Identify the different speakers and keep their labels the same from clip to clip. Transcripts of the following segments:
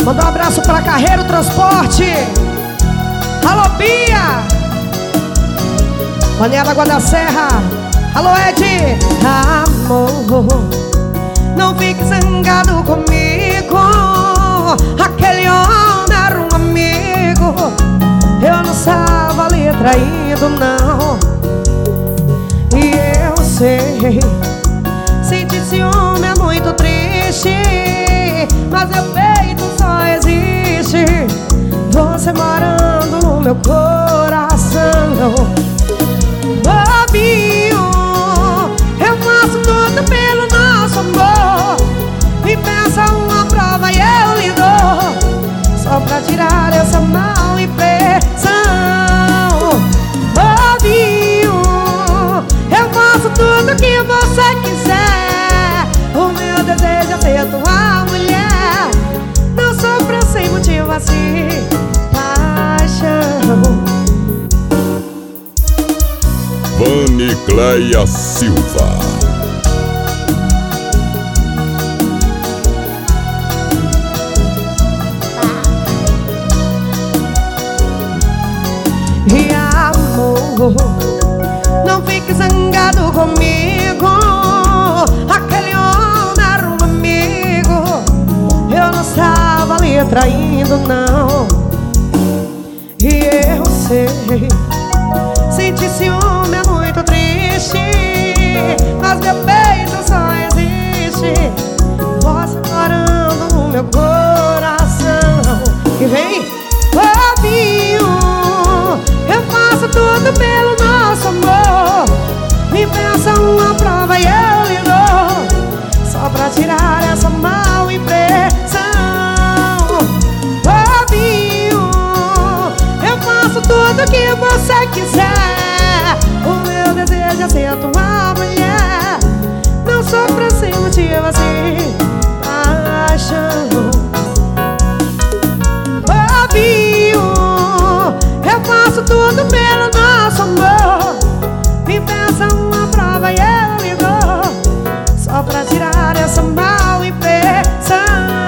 Speaker 1: Manda um abraço pra Carreiro Transporte. Alô, Bia. Maneira Água da Serra. Alô, Ed. Amor, não fique zangado comigo. Aquele homem era um amigo. Eu não estava ali traído, não. E eu sei, sentir ciúme é muito triste, mas meu peito só existe você morando no meu coração. Bobinho, eu faço tudo pelo nosso amor. Me peça uma prova e eu lhe dou, só pra tirar essa mal impressão. Bobinho, eu faço tudo que você quiser. O meu desejo é ser tua mulher. Não sofra sem motivo assim, paixão.
Speaker 2: Vanicleia Silva.
Speaker 1: E amor, não fique zangado comigo. Aquele homem era um amigo. Eu não estava ali traindo, não. E eu sei, sentir ciúme é muito triste, mas meu peito só existe você morando no meu coração. E vem, Bobinho, eu faço tudo pelo nosso amor. Me peça uma prova e eu lhe dou, só pra tirar essa mal impressão. Bobinho, eu faço tudo que você quiser. O meu desejo é ser tua mulher. Não sofra sem motivo assim, paixão. Bobinho, eu faço tudo pelo nosso amor. Me peça uma prova e eu lhe dou, só pra tirar essa mal impressão.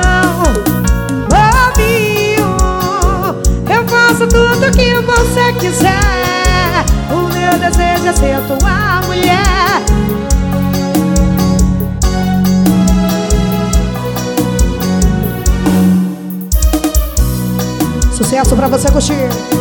Speaker 1: Bobinho, eu faço tudo que você quiser. O meu desejo é ser tua mulher. Sucesso pra você curtir.